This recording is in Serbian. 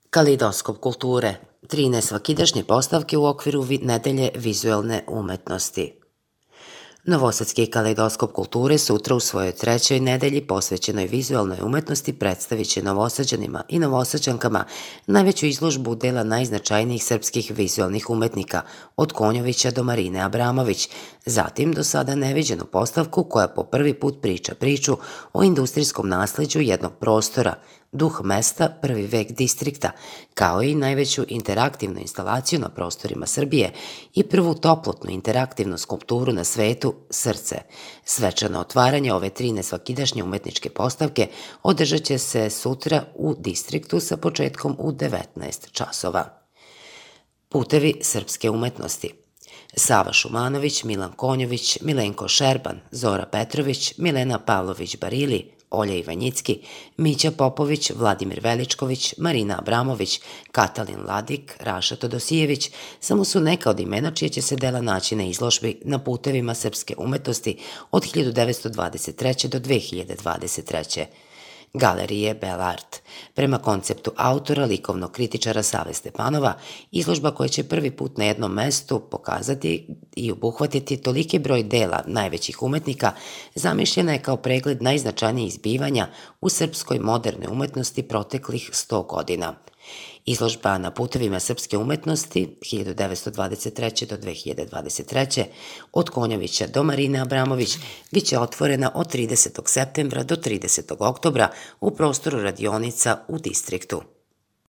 Kaleidoskop kulture, 13 svakidašnje postavke u okviru nedelje vizuelne umetnosti. Novosadski kaleidoskop kulture sutra u svojoj trećoj nedelji posvećenoj vizualnoj umetnosti predstavit će Novosađanima i Novosađankama najveću izložbu dela najznačajnijih srpskih vizualnih umetnika, od Konjovića do Marine Abramović, zatim do sada neviđenu postavku koja po prvi put priča priču o industrijskom nasleđu jednog prostora, duh mesta, prvi vek distrikta, kao i najveću interaktivnu instalaciju na prostorima Srbije i prvu toplotnu interaktivnu skulpturu na svetu, Srce. Svečano otvaranje ove 13 svakidašnje umetničke postavke održat će se sutra u distriktu sa početkom u 19 časova. Putevi srpske umetnosti. Sava Šumanović, Milan Konjović, Milenko Šerban, Zora Petrović, Milena Pavlović-Barili, Olja Ivanjicki, Mića Popović, Vladimir Veličković, Marina Abramović, Katalin Ladik, Raša Todosijević samo su neka od imena čije će se dela naći na izložbi na putevima srpske umetnosti od 1923. do 2023. Galerije Belart. Prema konceptu autora, likovnog kritičara Save Stepanova, izložba koja će prvi put na jednom mestu pokazati i obuhvatiti toliki broj dela najvećih umetnika, zamišljena je kao pregled najznačajnijih zbivanja u srpskoj modernoj umetnosti proteklih 100 godina. Izložba na putevima srpske umetnosti 1923. do 2023. od Konjovića do Marine Abramović biće otvorena od 30. septembra do 30. oktobra u prostoru radionica u distriktu.